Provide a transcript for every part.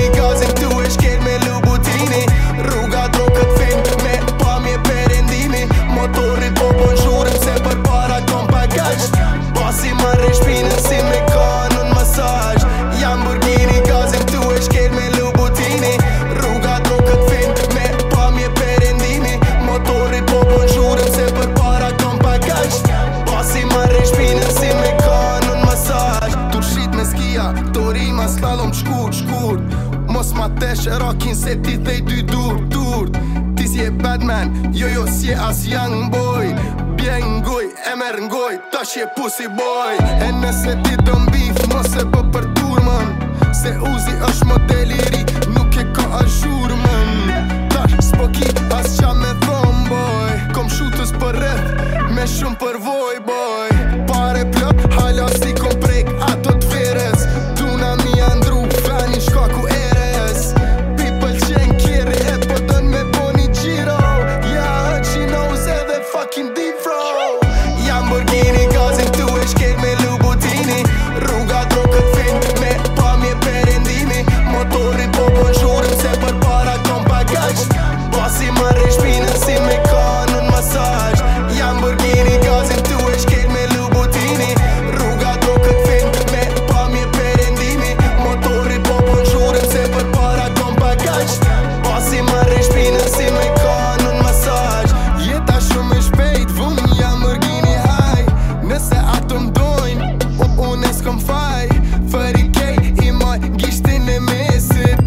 Lamborghini gazin tu e shkel me Lubutini. Rruga dro kët fin me pamje perendimi. Motori po bonjourën se për para kom bagazh. Basi ma rre shpinën si me kanun masazh. Lamborghini gazin tu e shkel me Lubutini. Rruga dro kët fin me pamje perendimi. Motori po bonjourën se për para kom bagazh. Basi ma rre shpinën si me kanun masazh. Turshit me skia, torima slalom shkurt. Mos ma tesh rakin se ti thej dy dur. Ti si e Batman, jo si e as young boy. Bje ngoj, e mer ngoj, tash je pussy boy. E nëse ti dëm bif, mos e bë për turmën. Se Uzi është model i ri, nuk e ka azhur mën. Tash s'po ki as qa me thom boy. Kom shutës për rreth, me shumë përvoj boy. Pare plot, hala si kom prek ato t'veres. Tuna mi andru, fani shkaku eres. People qen kjeri e po dën me boni gjiro. Ja, she knows edhe fucking deep bro. Lamborghini gazin tu e shkel me Lubutini. Rruga dro kët fin me pamje perendimi. Motori po bonjourën se për para kom bagazh. Basi ma rre shpinën si me kanun masazh. Lamborghini gazin tu e shkel me Lubutini. Rruga dro kët fin me pamje perendimi. Motori po bonjourën se për para kom bagazh. Basi ma rre shpinën si me kanun masazh. Jeta shumë e shpejt, vun Lamborghini haj. Nëse ato m'dojnë, unë s'kom faj. Fëri kej i maj gishtin e mesit.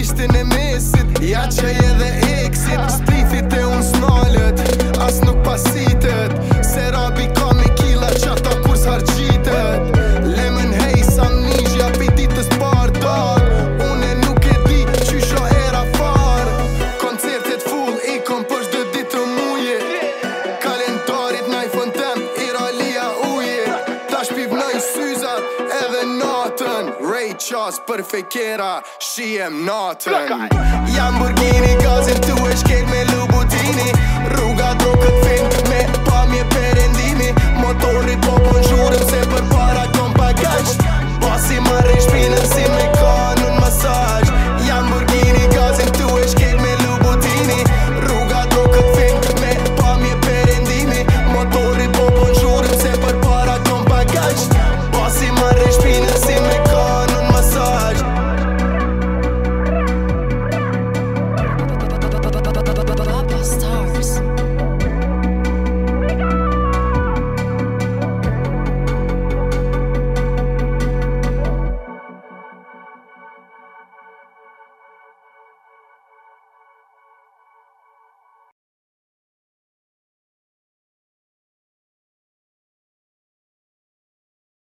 Ja që edhe exit. Splifit e unë s'nalët, as nuk pasitet. Se rabi ka me kila qata kur s'harqitet. Lemon haze, amnesia, pititës par dar. Une nuk e di qysha era far. Koncertet full i kom pësh dë ditë muje. Kalendarit na i fëntem, i ralia uje. Tash pivnoj syzat edhe natën. Ray Charles për fejkera, shiem natën. Lamborghini gazin tu e shkel me Lubutini. Rruga dro kët fin me pamje perendimi. Motori po bonjourën se për para kom bagazh. Basi ma rre shpinën si